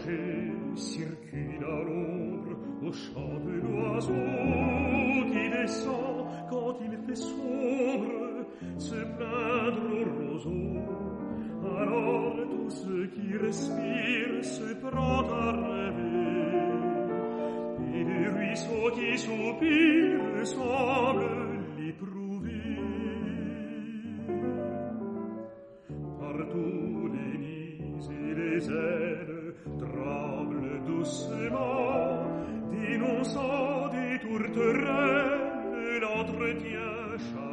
rocher circule à l'ombre au chant de l'oiseau qui descend quand il fait sombre se plaindre au roseau. Alors tout ce qui respire se prend à rêver, et le ruisseau qui soupire semble l'éprouver. Partout les nids et les ailes tremblent doucement, dénonçant des tourterelles l'entretien charmant.